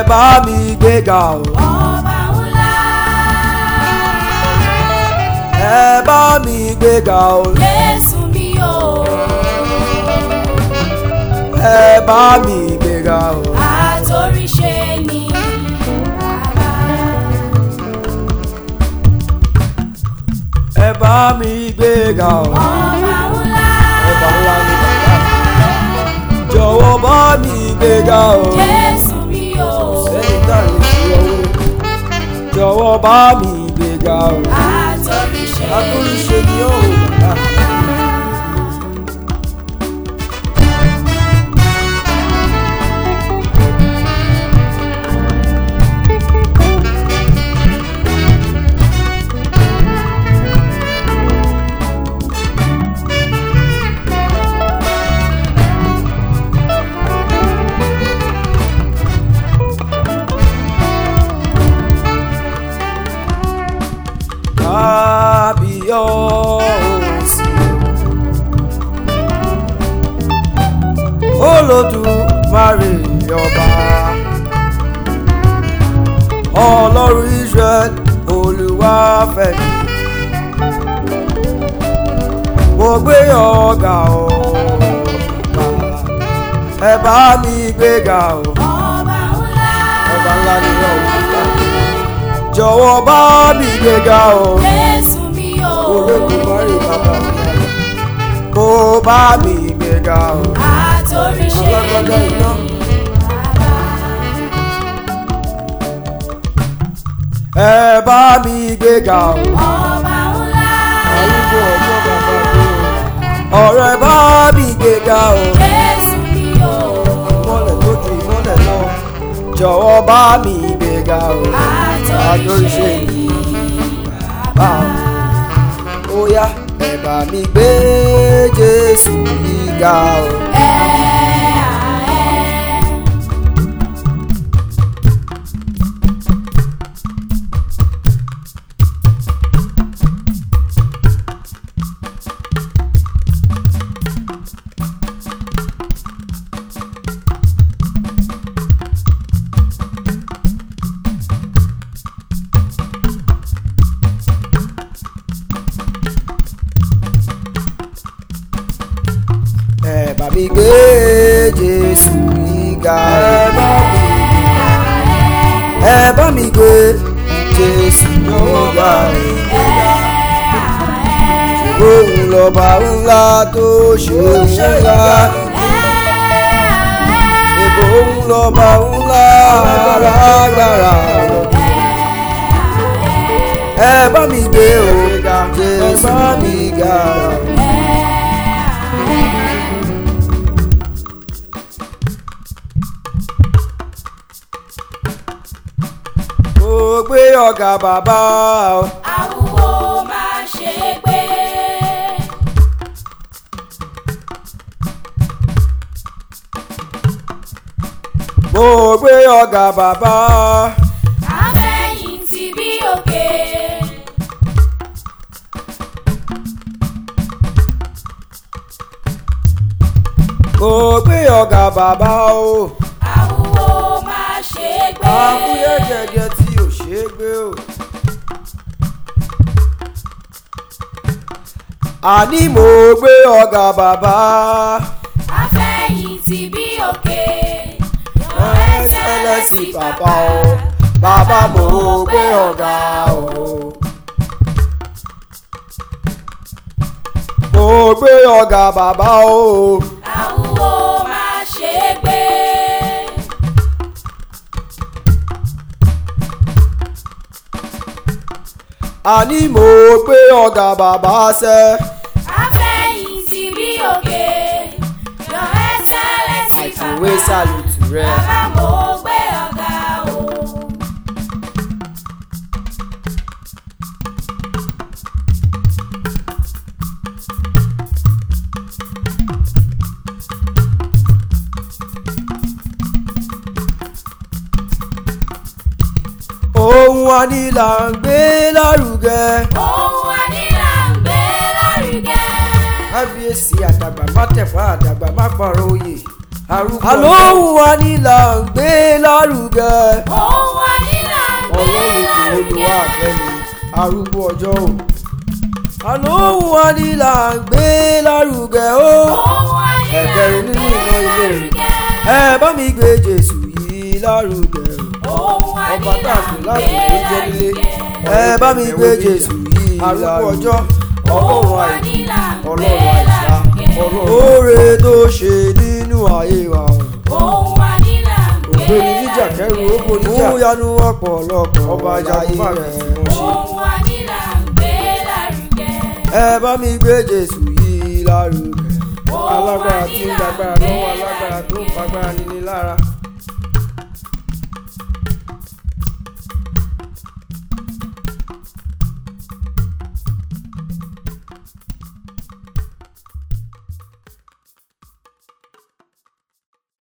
bá mi gbéga o. ọba ńlá. ẹ bá mi gbéga o. Jésù mi o. ẹ bá mi gbéga o. Àtòríṣe ni bàbá. ẹ bá mi gbéga o. ọba ńlá. ọba ńlá ni bàbá. jọ̀wọ́ bá mi gbéga o. Jésù mi o. sẹ́yìn tá a lè fi ọwọ́. jọ̀wọ́ bá mi gbéga o. Àtòríṣe ni ó bàbá. Kábíyèsí Olódùmarè ọba Ọlọ́run Israẹli Olúwafẹ́mi mo gbé ọ̀gá ọba ẹ bá mi gbéga o. ọba ńlá. ọba ńlá ni ọ̀gá jọ̀wọ́ bá mi gbéga o. Jésù mi o. Olódùmarè bàbá kó bá mi gbéga o. Àtòríṣe alágbádá ni iná. bàbá. ẹ bá mi gbéga o. ọba ńlá. arúgbó ọjọ́ bàbá mi o. ọ̀rẹ́ bá mi gbéga o. Jésù mi o. ìmọ́lẹ̀ tó ju ìmọ́lẹ̀ lọ jọ̀wọ́ bá mi gbéga o. Àtòríṣe ni bàbá. ó yá ẹ bá mi gbé Jésù yìí ga o. ẹ bá mi gbé Jésù yìí ga. ẹ bá mi gbé Jésù yìí ga. òun lọ́ba ńlá tó ṣe ńlá. èbó òun lọ́ba ńlá alágbára. ẹ bá mi gbé o Jésù yìí ga. mo gbé ọ̀gá bàbá o. Àwúwo máa ṣe é gbé. mo gbé ọ̀gá bàbá. Àfẹ̀yìntì bí òkè. mo gbé ọ̀gá bàbá o. Àwúwo máa ṣe é gbé. àfúyẹ́ gẹ́gẹ́ tí ò ṣe é gbé o. àní mo gbé ọ̀gá bàbá. Àfẹ̀yìntì bí òkè. Your Excellency bàbá o. bàbá mo gbé ọ̀gá o. mo gbé ọ̀gá bàbá o. Àwúwo máa ṣe é gbé. àní mo gbé ọ̀gá bàbá sẹ́. Àfẹ̀yìntì bí òkè. Your Excellency àìfòwé bàbá. sàlùtù rẹ. Bàbá mo gbé ọ̀gá o. ohun wa ni là ń gbé lárugẹ. Ohun wa ni là ń gbé lárugẹ. kábíyèsí àdàgbà má tẹ̀fọ́ àdàgbà má pààrọ̀ oyè àlóhùn wa ni là ń gbé lárugẹ. ohùn wa ni là ń gbé ọlọ́run lárugẹ. olùwà àfẹ́ni arúgbó ọjọ́ o. àlóhùn wa ni là ń gbé lárugẹ o. ohùn wa ni là ń ẹ̀kẹrin nínú gbé iná ilé rẹ̀. lárugẹ. ẹ bá mi gbé Jésù yìí lárugẹ o. ohùn wa ni ọba là tààtù ń láti gbé ló jẹ́ nílé. lárugẹ. ẹ bá mi gbé Jésù yìí arúgbó ọjọ́. ohùn wa ọlọ́run ni là ń gbé ọlọ́run àìsà lárugẹ. oore tó ṣe nínú ayé wa o. ohùn wa ni là ń gbé ògbéni níjà kẹrù ó borí jà. ó yanu ọ̀pọ̀lọpọ̀ ọba ajagun bá rẹ̀. ohùn wa ni là ń gbé lárugẹ. ẹ bá mi gbé Jésù yìí lárugẹ. ohùn wa alágbára ni tí ń là ń gbàgbára gbé lọ́wọ́ alágbára tó ń lárugẹ. fagbára níní lára.